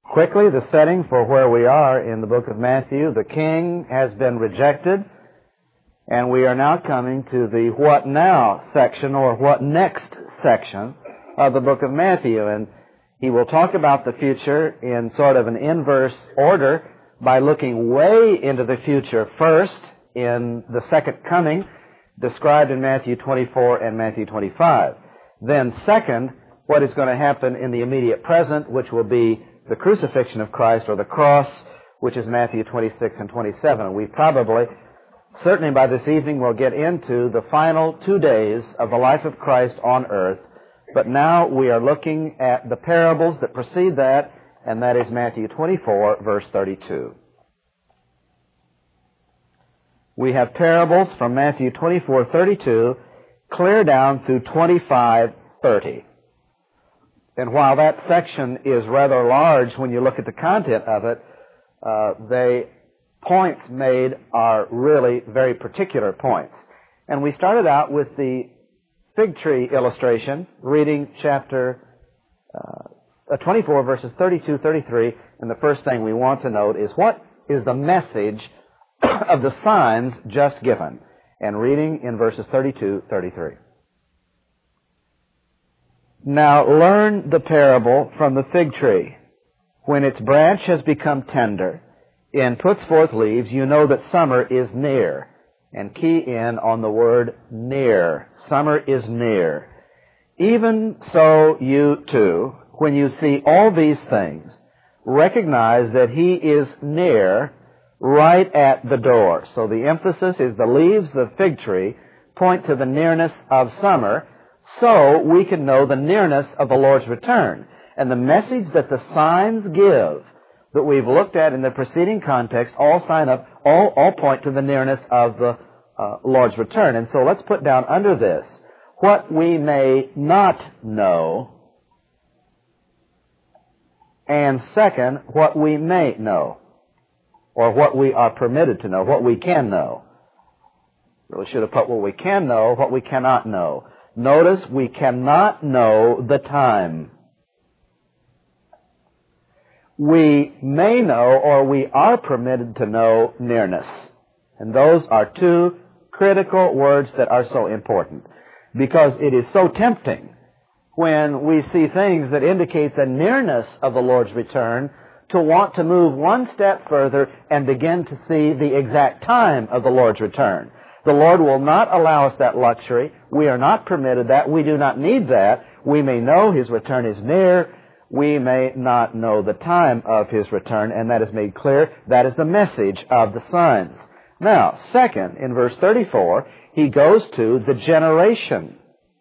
Quickly, the setting for where we are in the book of Matthew. The king has been rejected, and we are now coming to the what now section, or what next section of the book of Matthew. And he will talk about the future in sort of an inverse order by looking way into the future first in the second coming, described in Matthew 24 and Matthew 25. Then second, what is going to happen in the immediate present, which will be the crucifixion of Christ, or the cross, which is Matthew 26 and 27. We probably, certainly by this evening, will get into the final 2 days of the life of Christ on earth. But now we are looking at the parables that precede that, and that is Matthew 24, verse 32. We have parables from Matthew 24:32 clear down through 25:30. And while that section is rather large when you look at the content of it, the points made are really very particular points. And we started out with the fig tree illustration, reading chapter 24, verses 32-33, and the first thing we want to note is what is the message of the signs just given, and reading in verses 32-33. Now learn the parable from the fig tree. When its branch has become tender and puts forth leaves, you know that summer is near. And key in on the word near. Summer is near. Even so you too, when you see all these things, recognize that He is near, right at the door. So the emphasis is the leaves of the fig tree point to the nearness of summer, so we can know the nearness of the Lord's return. And the message that the signs give that we've looked at in the preceding context all point to the nearness of the Lord's return. And so let's put down under this what we may not know, and second, what we may know, or what we are permitted to know, what we can know. Really should have put what we can know, what we cannot know. Notice, we cannot know the time. We may know, or we are permitted to know, nearness. And those are two critical words that are so important, because it is so tempting when we see things that indicate the nearness of the Lord's return to want to move one step further and begin to see the exact time of the Lord's return. The Lord will not allow us that luxury. We are not permitted that. We do not need that. We may know His return is near. We may not know the time of His return, and that is made clear. That is the message of the signs. Now, second, in verse 34, he goes to the generation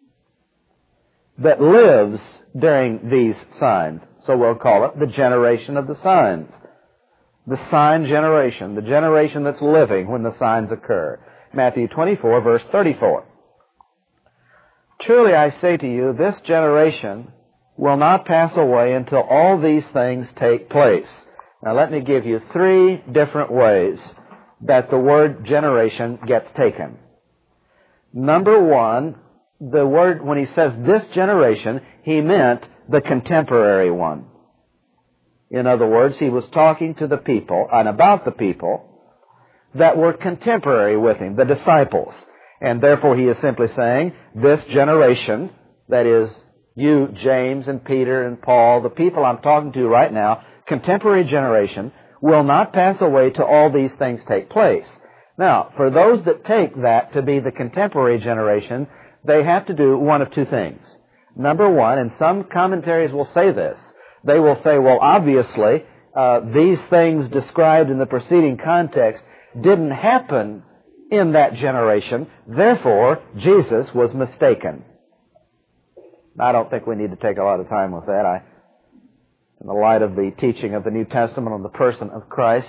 that lives during these signs. So we'll call it the generation of the signs. The sign generation, the generation that's living when the signs occur. Matthew 24, verse 34. Truly I say to you, this generation will not pass away until all these things take place. Now let me give you three different ways that the word generation gets taken. Number one, the word, when he says this generation, he meant the contemporary one. In other words, he was talking to the people and about the people that were contemporary with him, the disciples. And therefore he is simply saying, this generation, that is you, James and Peter and Paul, the people I'm talking to right now, contemporary generation, will not pass away till all these things take place. Now, for those that take that to be the contemporary generation, they have to do one of two things. Number one, and some commentaries will say this, they will say, well, obviously, these things described in the preceding context didn't happen in that generation, therefore, Jesus was mistaken. I don't think we need to take a lot of time with that. In the light of the teaching of the New Testament on the person of Christ.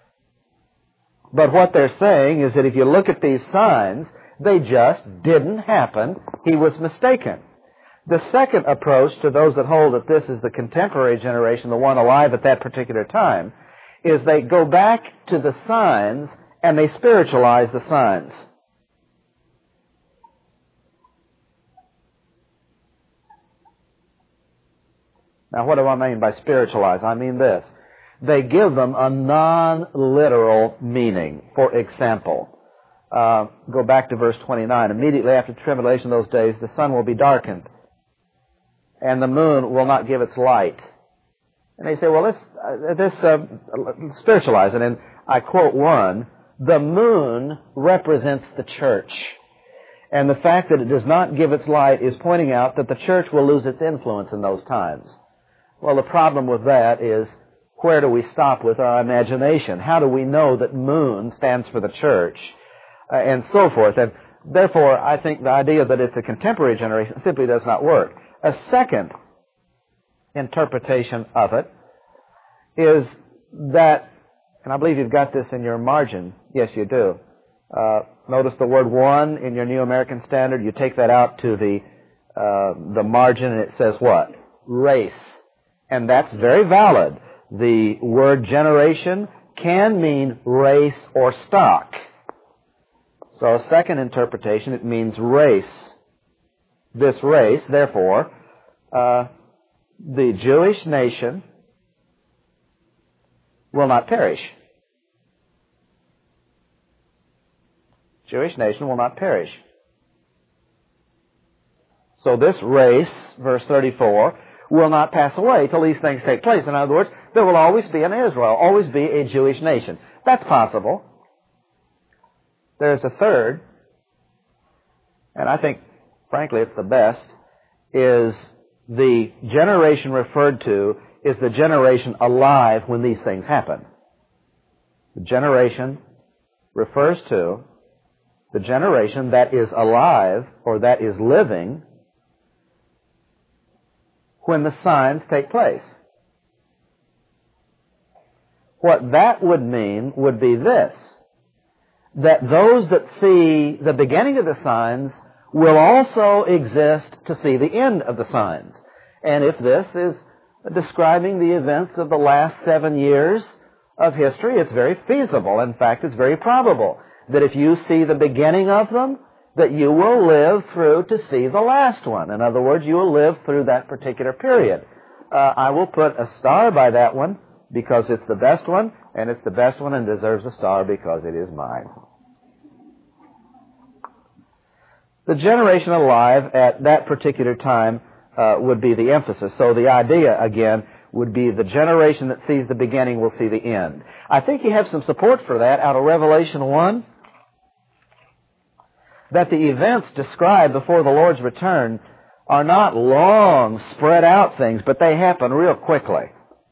But what they're saying is that if you look at these signs, they just didn't happen. He was mistaken. The second approach to those that hold that this is the contemporary generation, the one alive at that particular time, is they go back to the signs and they spiritualize the signs. Now, what do I mean by spiritualize? I mean this. They give them a non-literal meaning. For example, go back to verse 29. Immediately after the tribulation of those days, the sun will be darkened, and the moon will not give its light. And they say, well, let's spiritualize it. And I quote one, the moon represents the church. And the fact that it does not give its light is pointing out that the church will lose its influence in those times. Well, the problem with that is, where do we stop with our imagination? How do we know that moon stands for the church? And so forth. And therefore, I think the idea that it's a contemporary generation simply does not work. A second interpretation of it is that, and I believe you've got this in your margin. Yes, you do. Notice the word one in your New American Standard. You take that out to the margin and it says what? Race. And that's very valid. The word generation can mean race or stock. So a second interpretation, it means race. This race, therefore, the Jewish nation will not perish. Jewish nation will not perish. So this race, verse 34, will not pass away till these things take place. In other words, there will always be an Israel, always be a Jewish nation. That's possible. There's a third, and I think, frankly, it's the best, is the generation referred to is the generation alive when these things happen. The generation refers to the generation that is alive or that is living when the signs take place. What that would mean would be this, that those that see the beginning of the signs will also exist to see the end of the signs. And if this is describing the events of the last 7 years of history, it's very feasible. In fact, it's very probable that if you see the beginning of them, that you will live through to see the last one. In other words, you will live through that particular period. I will put a star by that one because it's the best one, and it's the best one and deserves a star because it is mine. The generation alive at that particular time would be the emphasis. So the idea, again, would be the generation that sees the beginning will see the end. I think you have some support for that out of Revelation 1, that the events described before the Lord's return are not long, spread out things, but they happen real quickly.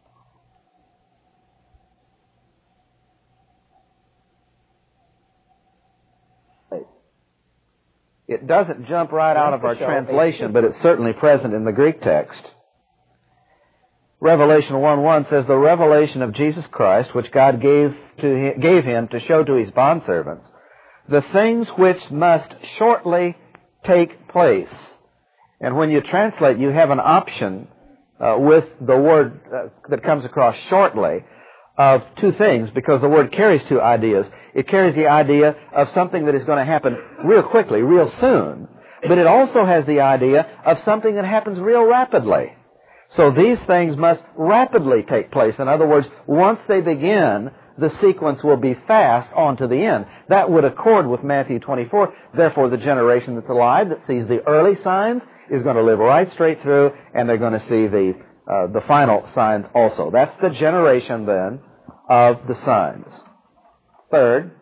It doesn't jump right out of our translation, but it's certainly present in the Greek text. Revelation 1:1 says, the revelation of Jesus Christ, which God gave him to show to his bondservants, the things which must shortly take place. And when you translate, you have an option with the word that comes across shortly of two things, because the word carries two ideas. It carries the idea of something that is going to happen real quickly, real soon. But it also has the idea of something that happens real rapidly. So these things must rapidly take place. In other words, once they begin, the sequence will be fast on to the end. That would accord with Matthew 24. Therefore, the generation that's alive that sees the early signs is going to live right straight through, and they're going to see the final signs also. That's the generation, then, of the signs. Third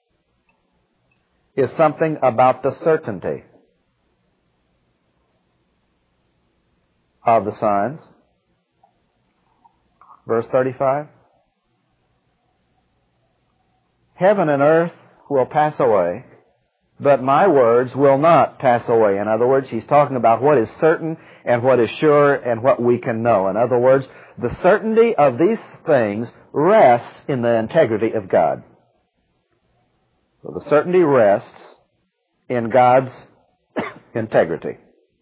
is something about the certainty of the signs. Verse 35. Heaven and earth will pass away, but my words will not pass away. In other words, he's talking about what is certain and what is sure and what we can know. In other words, the certainty of these things rests in the integrity of God. So the certainty rests in God's integrity,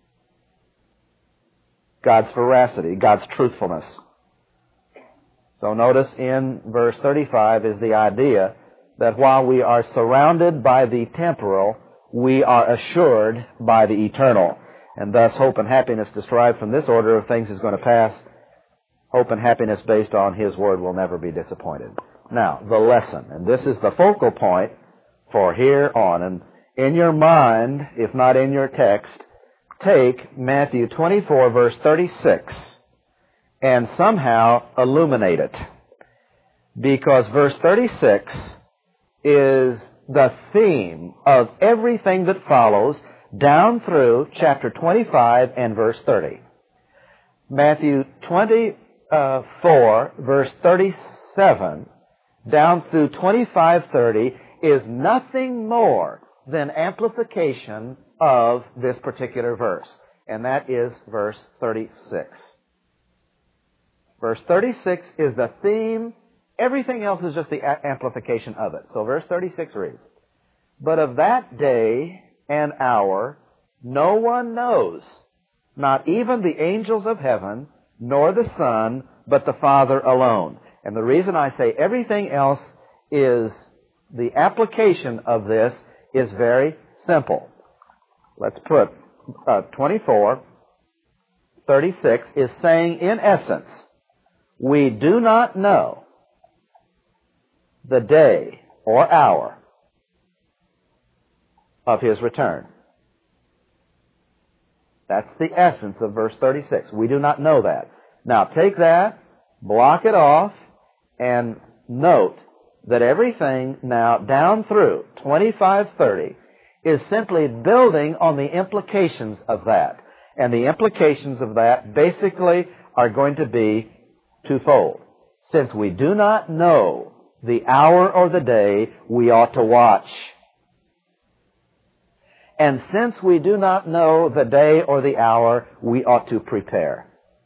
God's veracity, God's truthfulness. So notice in verse 35 is the idea that while we are surrounded by the temporal, we are assured by the eternal. And thus hope and happiness derived from this order of things is going to pass Hope and happiness based on His Word will never be disappointed. Now, the lesson, and this is the focal point for here on. And in your mind, if not in your text, take Matthew 24, verse 36, and somehow illuminate it. Because verse 36 is the theme of everything that follows down through chapter 25 and verse 30. Matthew 24, verse 37, down through 25:30 is nothing more than amplification of this particular verse, and that is verse 36. Verse 36 is the theme. Everything else is just the amplification of it. So verse 36 reads, "But of that day and hour no one knows, not even the angels of heaven, nor the Son, but the Father alone." And the reason I say everything else is the application of this is very simple. Let's put 24:36 is saying, in essence, we do not know the day or hour of His return. That's the essence of verse 36. We do not know that. Now take that, block it off, and note that everything now down through 25:30 is simply building on the implications of that. And the implications of that basically are going to be twofold. Since we do not know the hour or the day, we ought to watch. And since we do not know the day or the hour, we ought to prepare.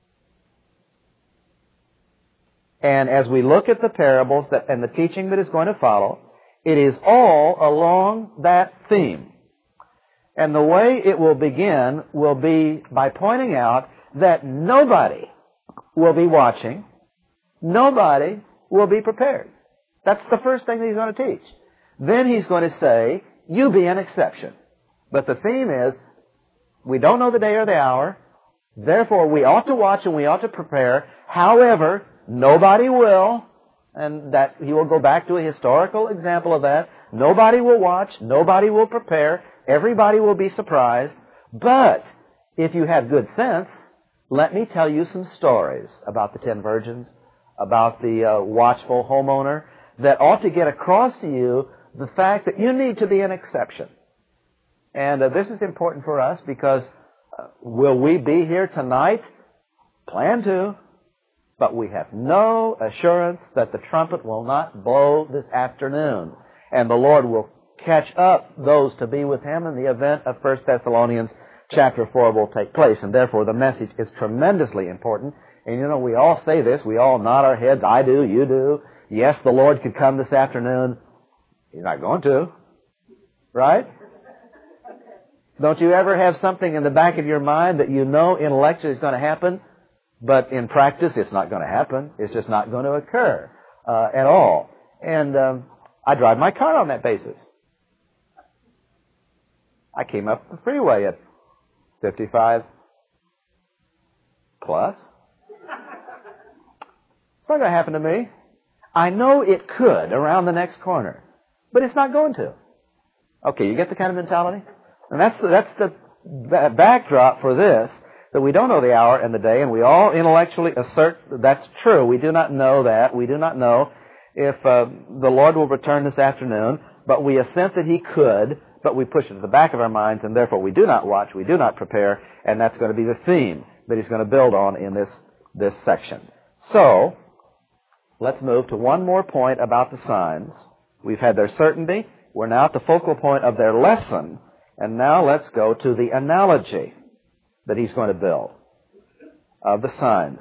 And as we look at the parables and the teaching that is going to follow, it is all along that theme. And the way it will begin will be by pointing out that nobody will be watching, nobody will be prepared. That's the first thing that He's going to teach. Then He's going to say, you be an exception. But the theme is, we don't know the day or the hour, therefore we ought to watch and we ought to prepare. However, nobody will, and that he will go back to a historical example of that. Nobody will watch, nobody will prepare, everybody will be surprised. But if you have good sense, let me tell you some stories about the 10 virgins, about the watchful homeowner, that ought to get across to you the fact that you need to be an exception. And this is important for us because will we be here tonight? Plan to. But we have no assurance that the trumpet will not blow this afternoon. And the Lord will catch up those to be with Him in the event of 1 Thessalonians chapter 4 will take place. And therefore the message is tremendously important. And you know, we all say this. We all nod our heads. I do. You do. Yes, the Lord could come this afternoon. He's not going to. Right? Don't you ever have something in the back of your mind that you know intellectually is going to happen, but in practice it's not going to happen? It's just not going to occur at all. And I drive my car on that basis. I came up the freeway at 55 plus. It's not going to happen to me. I know it could around the next corner, but it's not going to. Okay, you get the kind of mentality? And that's the backdrop for this, that we don't know the hour and the day, and we all intellectually assert that that's true. We do not know that. We do not know if the Lord will return this afternoon, but we assent that He could, but we push it to the back of our minds, and therefore we do not watch, we do not prepare, and that's going to be the theme that He's going to build on in this section. So, let's move to one more point about the signs. We've had their certainty. We're now at the focal point of their lesson. And now let's go to the analogy that He's going to build of the signs.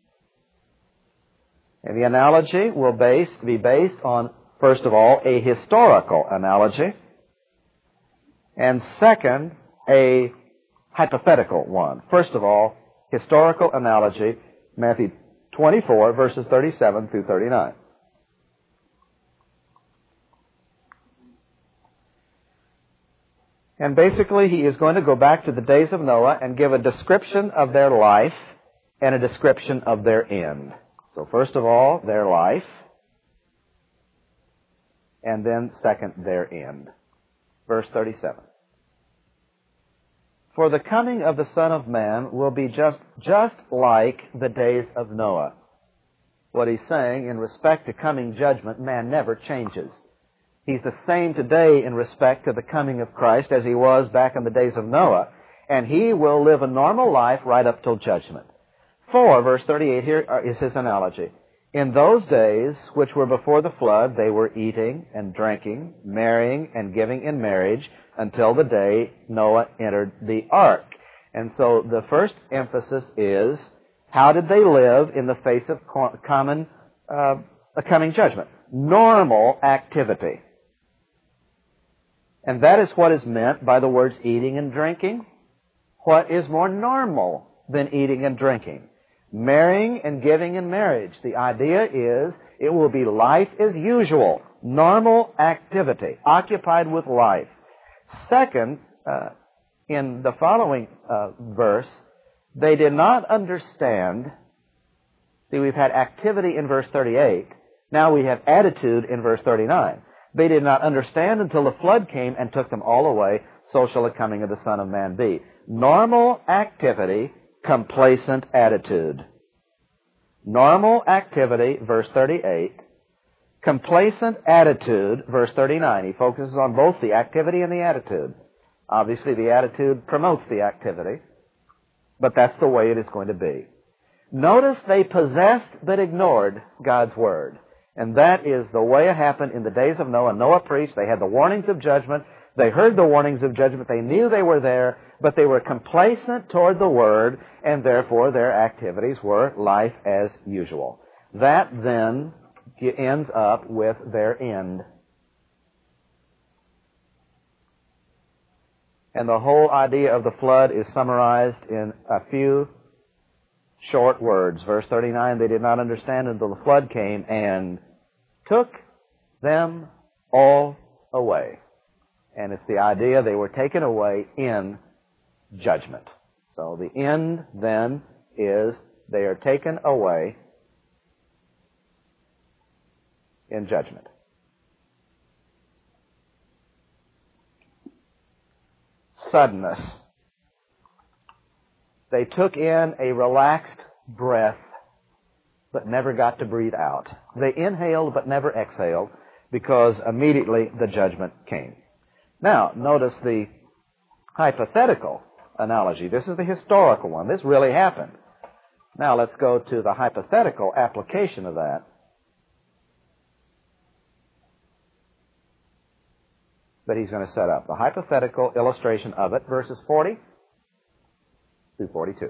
And the analogy will be based on, first of all, a historical analogy, and second, a hypothetical one. First of all, historical analogy, Matthew 24, verses 37 through 39. And basically, he is going to go back to the days of Noah and give a description of their life and a description of their end. So first of all, their life, and then second, their end. Verse 37. For the coming of the Son of Man will be just like the days of Noah. What he's saying, in respect to coming judgment, man never changes. He's the same today in respect to the coming of Christ as he was back in the days of Noah, and he will live a normal life right up till judgment. For, verse 38 here is his analogy. In those days, which were before the flood, they were eating and drinking, marrying and giving in marriage, until the day Noah entered the ark. And so the first emphasis is, how did they live in the face of coming judgment? Normal activity. And that is what is meant by the words eating and drinking. What is more normal than eating and drinking? Marrying and giving in marriage. The idea is it will be life as usual, normal activity, occupied with life. Second, in the following verse, they did not understand. See, we've had activity in verse 38. Now we have attitude in verse 39. They did not understand until the flood came and took them all away. So shall the coming of the Son of Man be. Normal activity, complacent attitude. Normal activity, verse 38. Complacent attitude, verse 39. He focuses on both the activity and the attitude. Obviously, the attitude promotes the activity, but that's the way it is going to be. Notice they possessed but ignored God's Word. And that is the way it happened in the days of Noah. Noah preached. They had the warnings of judgment. They heard the warnings of judgment. They knew they were there, but they were complacent toward the Word, and therefore their activities were life as usual. That then ends up with their end. And the whole idea of the flood is summarized in a few short words. Verse 39, they did not understand until the flood came and took them all away. And it's the idea they were taken away in judgment. So the end then is they are taken away in judgment. Suddenness. They took in a relaxed breath, but never got to breathe out. They inhaled, but never exhaled, because immediately the judgment came. Now, notice the hypothetical analogy. This is the historical one. This really happened. Now, let's go to the hypothetical application of that. But he's going to set up the hypothetical illustration of it, verses 40 through 42.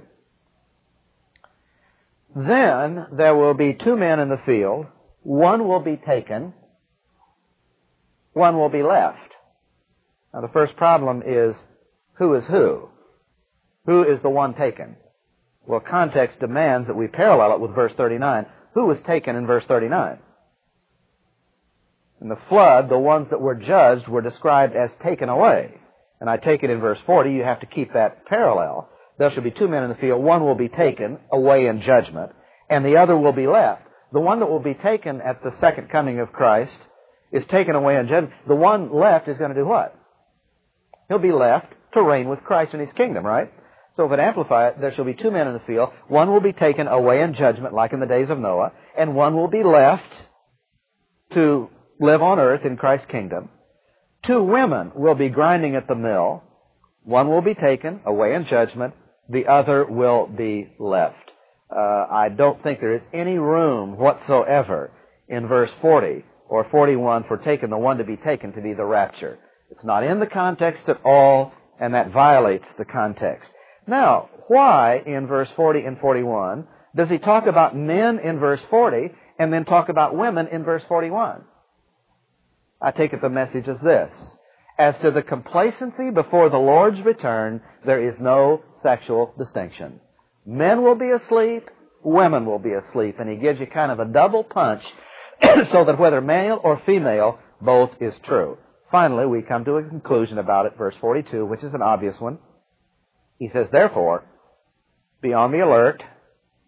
Then there will be two men in the field. One will be taken, one will be left. Now the first problem is, who is who? Who is the one taken? Well, context demands that we parallel it with verse 39. Who was taken in verse 39? In the flood, the ones that were judged were described as taken away. And I take it in verse 40, you have to keep that parallel. There shall be two men in the field. One will be taken away in judgment, and the other will be left. The one that will be taken at the second coming of Christ is taken away in judgment. The one left is going to do what? He'll be left to reign with Christ in His kingdom, right? So if it amplify it, there shall be two men in the field. One will be taken away in judgment, like in the days of Noah, and one will be left to live on earth in Christ's kingdom. Two women will be grinding at the mill. One will be taken away in judgment. The other will be left. I don't think there is any room whatsoever in verse 40 or 41 for taking the one to be taken to be the rapture. It's not in the context at all, and that violates the context. Now, why in verse 40 and 41 does he talk about men in verse 40 and then talk about women in verse 41? I take it the message is this. As to the complacency before the Lord's return, there is no sexual distinction. Men will be asleep, women will be asleep, and he gives you kind of a double punch so that whether male or female, both is true. Finally, we come to a conclusion about it, verse 42, which is an obvious one. He says, therefore, be on the alert,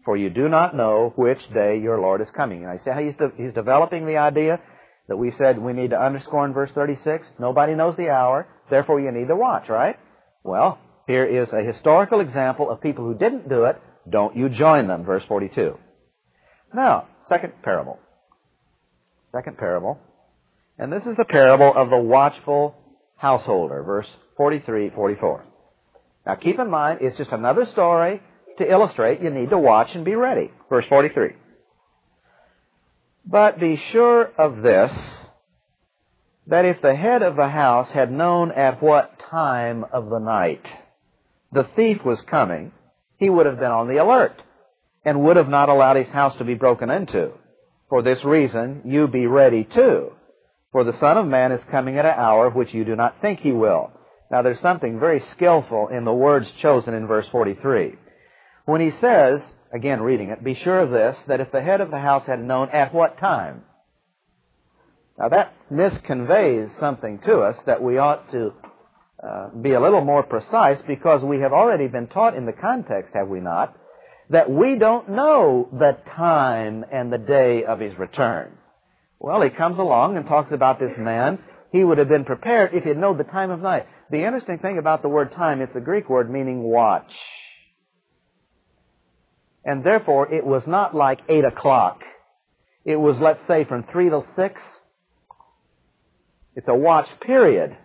for you do not know which day your Lord is coming. And I say how he's developing the idea that we said we need to underscore in verse 36. Nobody knows the hour, therefore you need to watch, right? Well, here is a historical example of people who didn't do it. Don't you join them, verse 42. Now, second parable. Second parable. And this is the parable of the watchful householder, verse 43, 44. Now keep in mind, it's just another story to illustrate you need to watch and be ready. Verse 43. But be sure of this, that if the head of the house had known at what time of the night the thief was coming, he would have been on the alert and would have not allowed his house to be broken into. For this reason, you be ready too, for the Son of Man is coming at an hour which you do not think he will. Now there's something very skillful in the words chosen in verse 43. When he says, again reading it, be sure of this, that if the head of the house had known at what time. Now that misconveys something to us that we ought to be a little more precise, because we have already been taught in the context, have we not, that we don't know the time and the day of his return. Well, he comes along and talks about this man. He would have been prepared if he had known the time of night. The interesting thing about the word time, it's a Greek word meaning watch. And therefore, it was not like 8 o'clock. It was, let's say, from 3 till 6. It's a watch period.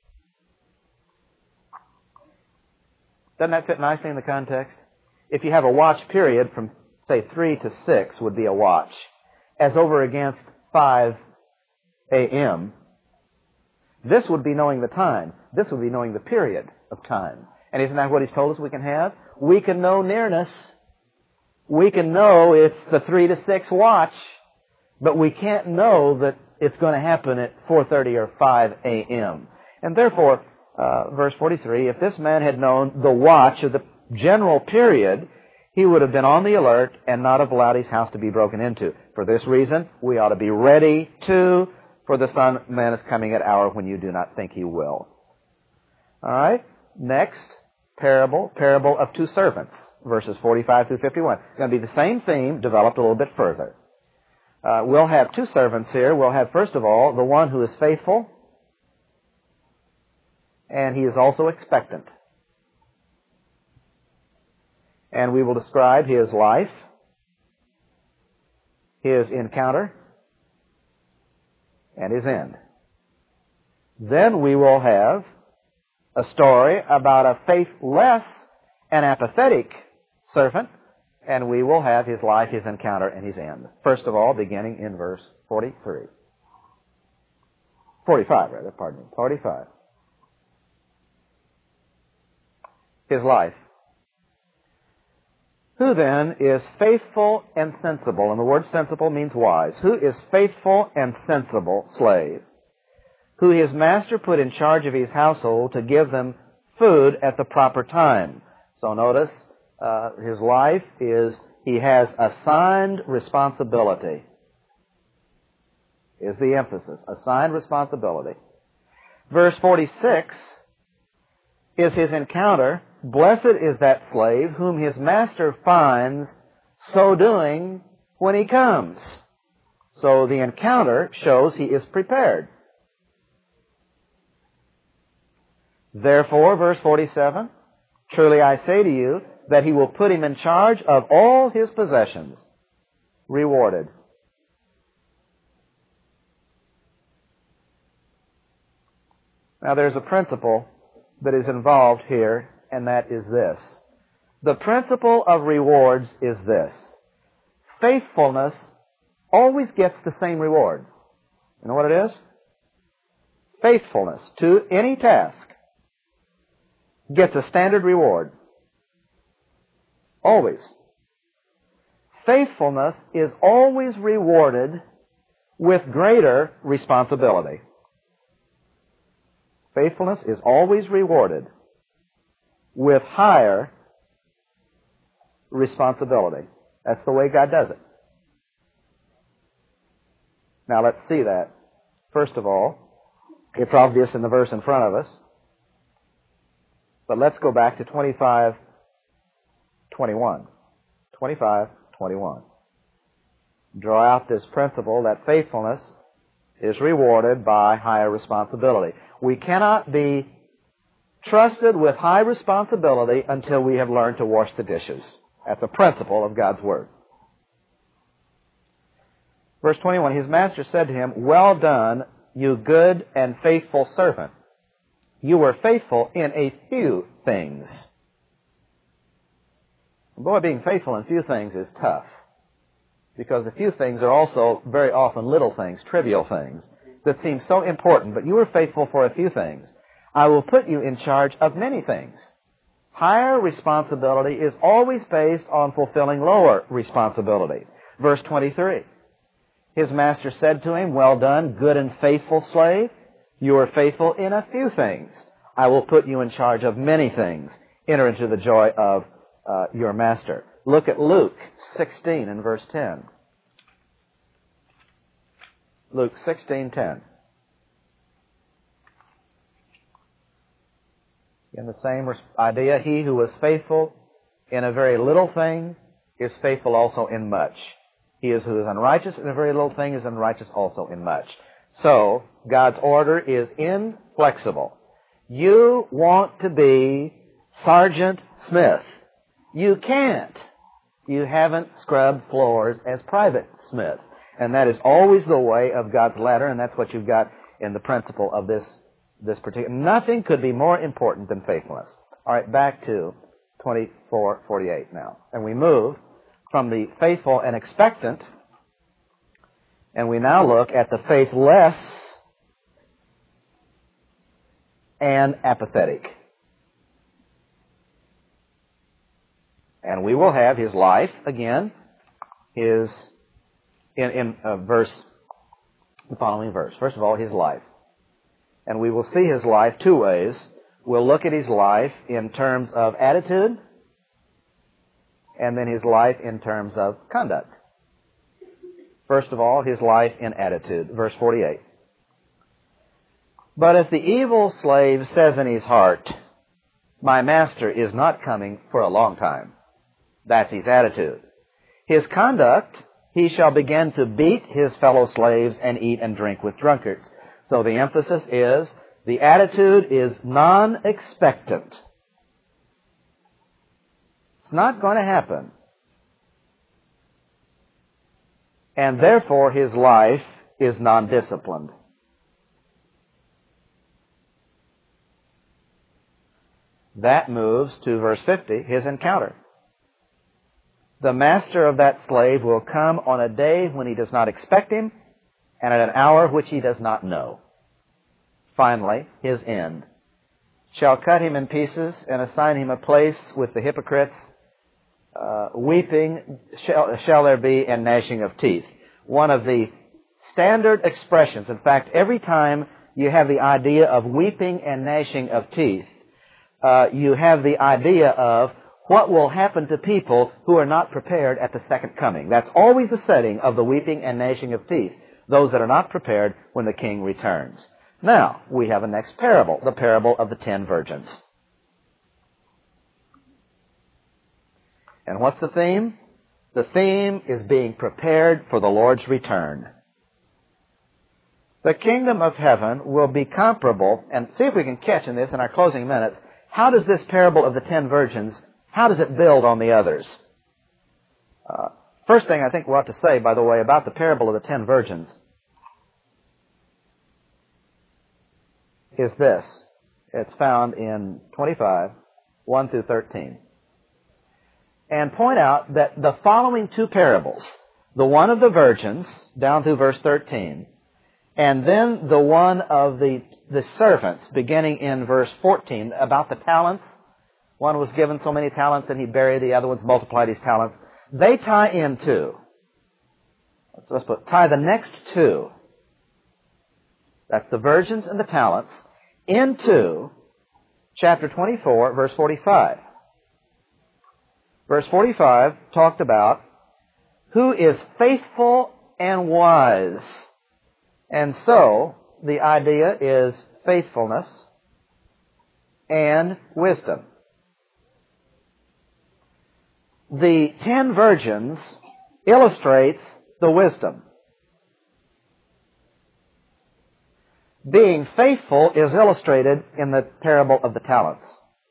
Doesn't that fit nicely in the context? If you have a watch period from, say, 3 to 6 would be a watch, as over against 5 a.m., this would be knowing the time. This would be knowing the period of time. And isn't that what he's told us we can have? We can know nearness. We can know it's the 3 to 6 watch, but we can't know that it's going to happen at 4:30 or 5 a.m. And therefore, verse 43, if this man had known the watch of the general period, he would have been on the alert and not have allowed his house to be broken into. For this reason, we ought to be ready too, for the Son of Man is coming at hour when you do not think he will. All right, next parable of two servants, verses 45 through 51. It's going to be the same theme, developed a little bit further. We'll have two servants here. We'll have, first of all, the one who is faithful, and he is also expectant. And we will describe his life, his encounter, and his end. Then we will have a story about a faithless and apathetic servant, and we will have his life, his encounter, and his end. First of all, beginning in verse 45, 45. His life. Who then is faithful and sensible? And the word sensible means wise. Who is faithful and sensible slave, who his master put in charge of his household to give them food at the proper time. So notice, his life is, he has assigned responsibility, is the emphasis. Assigned responsibility. Verse 46 is his encounter. Blessed is that slave whom his master finds so doing when he comes. So the encounter shows he is prepared. Therefore, verse 47, truly I say to you that he will put him in charge of all his possessions, rewarded. Now there's a principle that is involved here, and that is this. The principle of rewards is this. Faithfulness always gets the same reward. You know what it is? Faithfulness to any task gets a standard reward. Always. Faithfulness is always rewarded with greater responsibility. Faithfulness is always rewarded with higher responsibility. That's the way God does it. Now let's see that. First of all, it's obvious in the verse in front of us. But let's go back to 25:21. 25:21. Draw out this principle that faithfulness is rewarded by higher responsibility. We cannot be trusted with high responsibility until we have learned to wash the dishes. That's a principle of God's Word. Verse 21, his master said to him, "Well done, you good and faithful servant. You were faithful in a few things." Boy, being faithful in few things is tough, because the few things are also very often little things, trivial things, that seem so important. But you were faithful for a few things. I will put you in charge of many things. Higher responsibility is always based on fulfilling lower responsibility. Verse 23. His master said to him, "Well done, good and faithful slave. You are faithful in a few things. I will put you in charge of many things. Enter into the joy of your master." Look at Luke 16 and verse 10. Luke 16:10. In the same idea, he who was faithful in a very little thing is faithful also in much. He who is unrighteous in a very little thing is unrighteous also in much. So, God's order is inflexible. You want to be Sergeant Smith. You can't. You haven't scrubbed floors as Private Smith. And that is always the way of God's ladder, and that's what you've got in the principle of this particular. Nothing could be more important than faithfulness. All right, back to 24:48 now. And we move from the faithful and expectant, and we now look at the faithless and apathetic. And we will have his life, again, is in the following verse. First of all, his life. And we will see his life two ways. We'll look at his life in terms of attitude, and then his life in terms of conduct. First of all, his life in attitude. Verse 48. But if the evil slave says in his heart, "My master is not coming for a long time," that's his attitude. His conduct, he shall begin to beat his fellow slaves and eat and drink with drunkards. So the emphasis is, the attitude is non-expectant. It's not going to happen. And therefore his life is non-disciplined. That moves to verse 50, his encounter. The master of that slave will come on a day when he does not expect him, and at an hour which he does not know. Finally, his end. Shall cut him in pieces and assign him a place with the hypocrites. Weeping shall there be, and gnashing of teeth. One of the standard expressions. In fact, every time you have the idea of weeping and gnashing of teeth, you have the idea of what will happen to people who are not prepared at the second coming. That's always the setting of the weeping and gnashing of teeth. Those that are not prepared when the king returns. Now, we have a next parable, the parable of the 10 virgins. And what's the theme? The theme is being prepared for the Lord's return. The kingdom of heaven will be comparable, and see if we can catch in this in our closing minutes, how does this parable of the 10 virgins, how does it build on the others? First thing I think we ought to say, by the way, about the parable of the 10 virgins is this. It's found in 25, 1 through 13. And point out that the following two parables, the one of the virgins, down through verse 13, and then the one of the servants, beginning in verse 14, about the talents. One was given so many talents and he buried, the other ones multiplied his talents. They tie into, tie the next two, that's the virgins and the talents, into chapter 24, verse 45. Verse 45 talked about who is faithful and wise. And so, the idea is faithfulness and wisdom. the 10 virgins illustrates the wisdom. Being faithful is illustrated in the parable of the talents.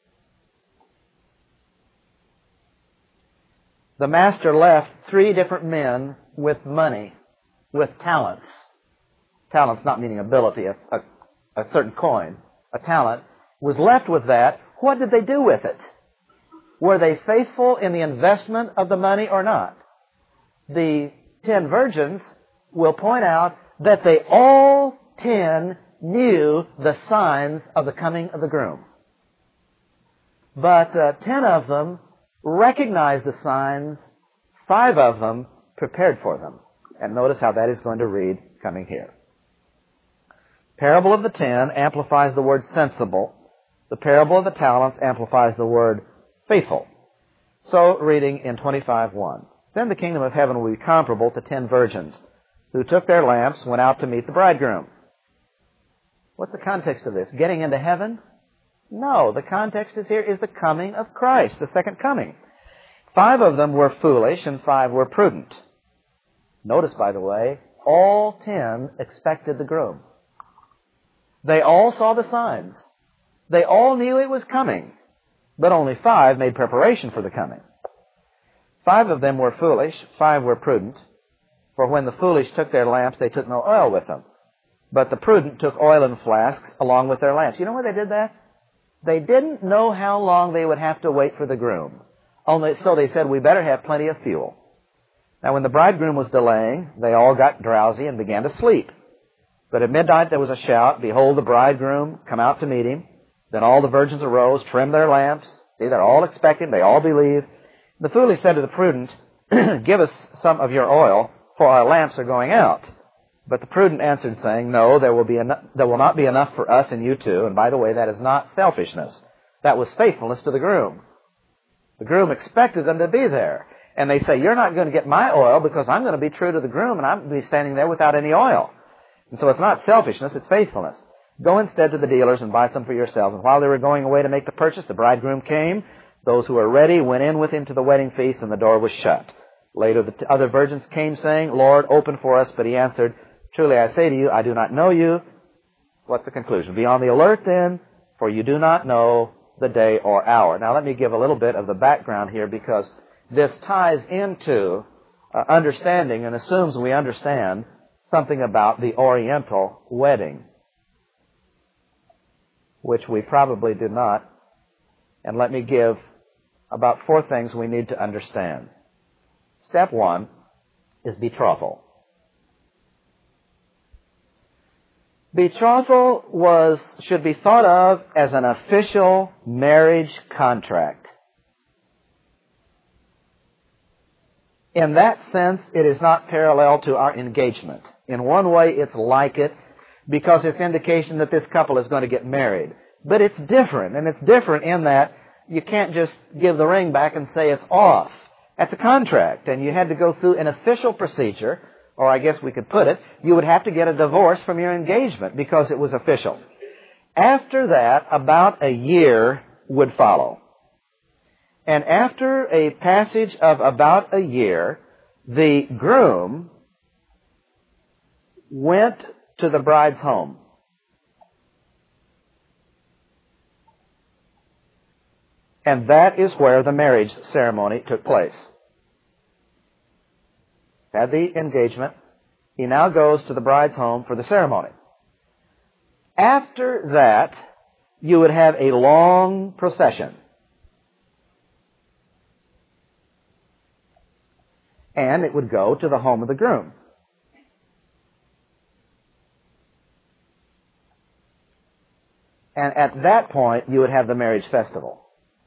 The master left 3 different men with money, with talents. Talents not meaning ability, a certain coin, a talent, was left with that. What did they do with it? Were they faithful in the investment of the money or not? The 10 virgins will point out that they all 10 knew the signs of the coming of the groom. But 10 of them recognized the signs, 5 of them prepared for them. And notice how that is going to read coming here. Parable of the 10 amplifies the word sensible. The parable of the talents amplifies the word faithful. So, reading in 25:1. Then the kingdom of heaven will be comparable to 10 virgins who took their lamps, went out to meet the bridegroom. What's the context of this? Getting into heaven? No, the context is here is the coming of Christ, the second coming. 5 of them were foolish and 5 were prudent. Notice, by the way, all 10 expected the groom. They all saw the signs. They all knew it was coming, but only 5 made preparation for the coming. 5 of them were foolish, 5 were prudent. For when the foolish took their lamps, they took no oil with them. But the prudent took oil in flasks along with their lamps. You know why they did that? They didn't know how long they would have to wait for the groom. So they said, we better have plenty of fuel. Now when the bridegroom was delaying, they all got drowsy and began to sleep. But at midnight there was a shout, behold, the bridegroom, come out to meet him. Then all the virgins arose, trimmed their lamps. See, they're all expecting, they all believe. The foolish said to the prudent, give us some of your oil, for our lamps are going out. But the prudent answered, saying, no, there will not be enough for us and you too. And by the way, that is not selfishness. That was faithfulness to the groom. The groom expected them to be there. And they say, you're not going to get my oil because I'm going to be true to the groom and I'm going to be standing there without any oil. And so it's not selfishness, it's faithfulness. Go instead to the dealers and buy some for yourselves. And while they were going away to make the purchase, the bridegroom came. Those who were ready went in with him to the wedding feast, and the door was shut. Later the other virgins came, saying, Lord, open for us. But he answered, truly I say to you, I do not know you. What's the conclusion? Be on the alert then, for you do not know the day or hour. Now let me give a little bit of the background here, because this ties into understanding and assumes we understand something about the Oriental wedding, which we probably do not. And let me give about 4 things we need to understand. Step 1 is betrothal. Betrothal should be thought of as an official marriage contract. In that sense, it is not parallel to our engagement. In one way, it's like it because it's indication that this couple is going to get married. But it's different, and it's different in that you can't just give the ring back and say it's off. That's a contract, and you had to go through an official procedure, or I guess we could put it, you would have to get a divorce from your engagement because it was official. After that, about a year would follow. And after a passage of about a year, the groom went to the bride's home. And that is where the marriage ceremony took place. Had the engagement. He now goes to the bride's home for the ceremony. After that, you would have a long procession. And it would go to the home of the groom. And at that point, you would have the marriage festival.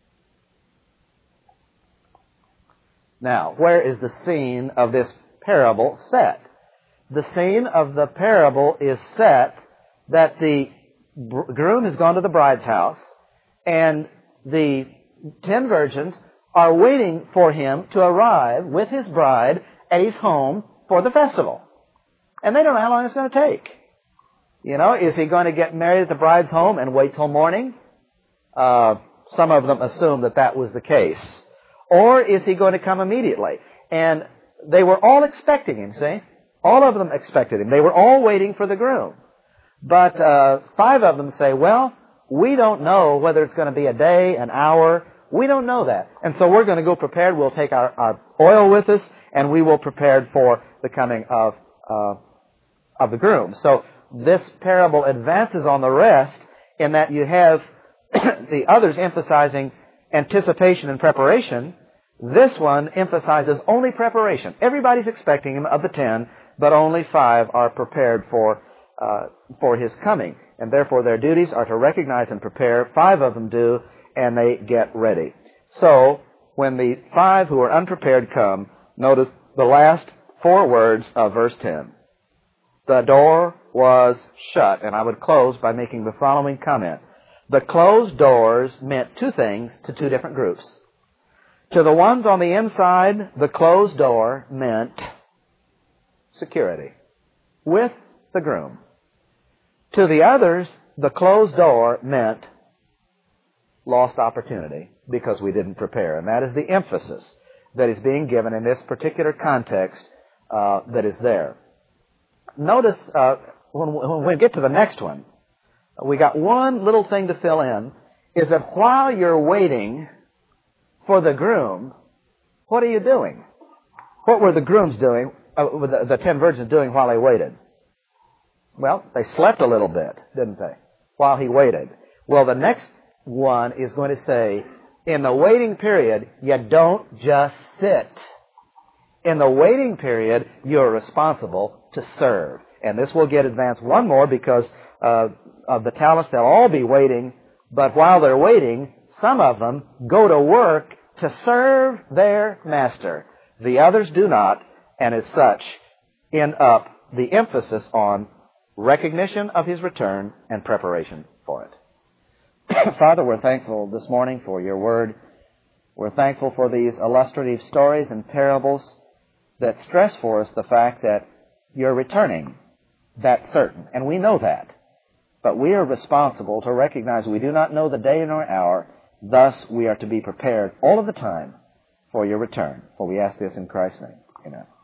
Now, where is the scene of this parable set? The scene of the parable is set that the groom has gone to the bride's house, and the 10 virgins are waiting for him to arrive with his bride at his home for the festival. And they don't know how long it's going to take. You know, is he going to get married at the bride's home and wait till morning? Some of them assume that that was the case. Or is he going to come immediately? And they were all expecting him, see? All of them expected him. They were all waiting for the groom. But 5 of them say, well, we don't know whether it's going to be a day, an hour. We don't know that. And so we're going to go prepared. We'll take our oil with us, and we will prepared for the coming of the groom. So this parable advances on the rest in that you have the others emphasizing anticipation and preparation. This one emphasizes only preparation. Everybody's expecting him of the 10, but only 5 are prepared for his coming. And therefore their duties are to recognize and prepare. 5 of them do, and they get ready. So when the 5 who are unprepared come, notice the last 4 words of verse 10. The door was shut. And I would close by making the following comment. The closed doors meant 2 things to 2 different groups. To the ones on the inside, the closed door meant security with the groom. To the others, the closed door meant lost opportunity because we didn't prepare. And that is the emphasis that is being given in this particular context that is there. Notice when we get to the next one, we got one little thing to fill in, is that while you're waiting for the groom, what are you doing? What were the grooms doing, the 10 virgins doing while they waited? Well, they slept a little bit, didn't they, while he waited. Well, the next one is going to say, in the waiting period, you don't just sit. In the waiting period, you're responsible to serve. And this will get advanced one more because of the talents. They'll all be waiting, but while they're waiting, some of them go to work to serve their master. The others do not, and as such, end up the emphasis on recognition of his return and preparation for it. Father, we're thankful this morning for your word. We're thankful for these illustrative stories and parables that stress for us the fact that you're returning. That's certain, and we know that. But we are responsible to recognize we do not know the day nor hour. Thus, we are to be prepared all of the time for your return. For we ask this in Christ's name. Amen.